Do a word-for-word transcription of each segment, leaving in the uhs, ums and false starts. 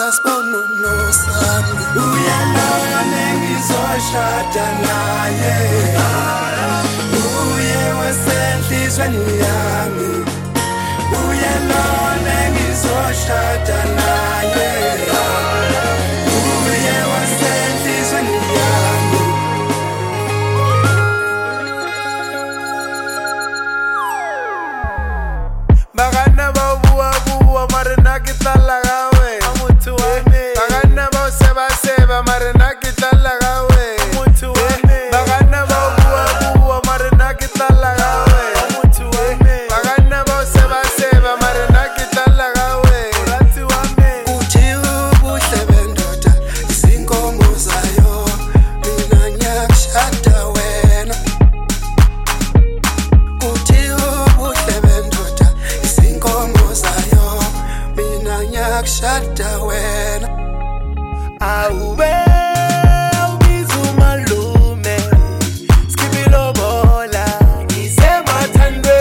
sasibona unosami uyalone ngizoshada naye uye wasenhlizweni yami uyalone ngizoshada naye uye wasenhlizweni yami bagana babuwa buwa marina kitala gawe amutu wame bagana ba seba seba marina kitala gawe amutu wame bagana babuwa buwa marina kitala gawe amutu wame bagana ba seba seba marina kitala gawe amutu wame uthiwe ubuhle bendoda izinkomo zayo mina ngiyakushada wena uthiwe ubuhle bendoda izinkomo zayo mina ngiyakushada wena awube ubiza umalume skibilo bola ngisemathandwe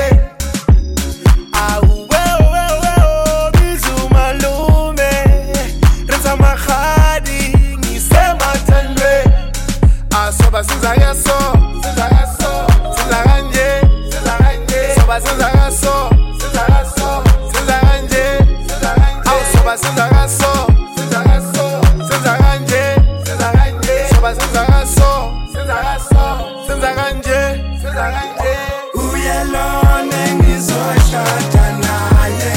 awube ubiza umalume renza mahadi ngisemathandwe asoba senza yaso senza yaso senza kanje senza kanje soba senza yaso senza yaso senza kanje senza kanje aw soba senza yaso senza yaso senza kanje senza kanje soba senza yaso senza yaso senza kanje senza kanje uyalone ngizoshada naye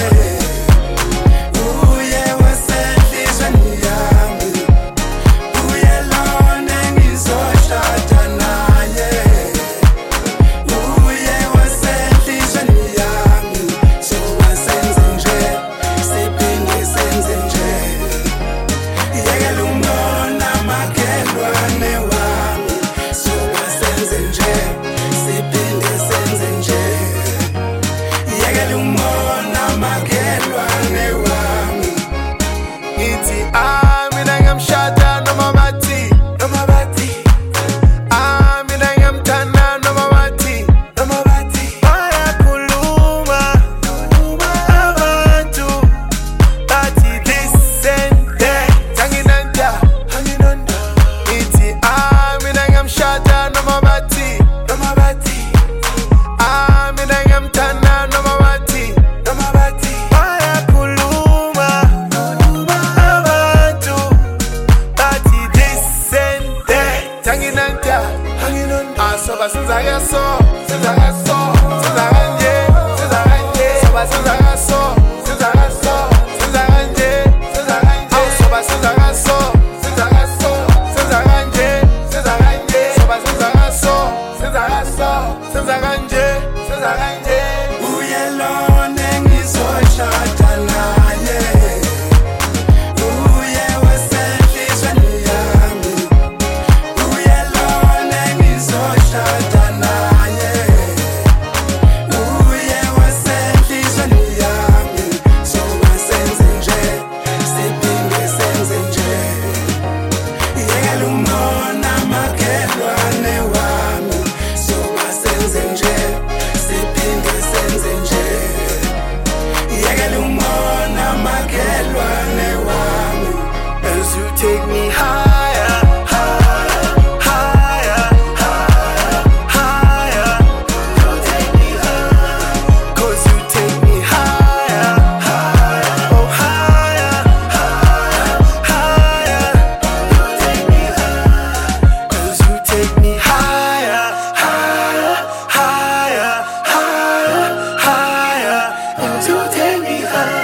uye wasenhlizweni yami uyalone ngizoshada naye uye wasenhlizweni yami soba senze nje siphinde senze nje yekela umbona makhelwane wami soba senze nje siphinde senze nje yekela umbona makhelwane wami ngithi ah mina ngiyamshada noma bathi noma bathi ah mina ngiyamthanda noma bathi noma bathi bayakhuluma abantu bathi listen that anginanda anginanda ngithi ah mina ngiyamshada noma bathi noma bathi ah mina ngiyamthanda noma bathi noma bathi bayakhuluma abantu bathi listen that anginanda anginanda asoba senza yaso senza yaso senza kanje senza kanje soba senza yaso senza yaso senza kanje senza kanje aw soba senza yaso senza yaso senza kanje senza kanje soba senza yaso senza yaso senza kanje senza kanje uyalone ngizoshada naye uye wasenhlizweni yami uyalone ngizoshada naye uye wasenhlizweni yami soba senze nje siphinde senze nje yekela umbona makhelwane wami soba senze nje siphinde senze nje yekela umbona makhelwane wami as you take me higher higher higher higher higher you take me higher cause you take me higher higher oh higher higher higher you take me higher cause you take me higher higher higher higher higher and you take me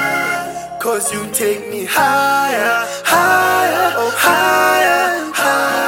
higher cause you take me higher higher oh higher higher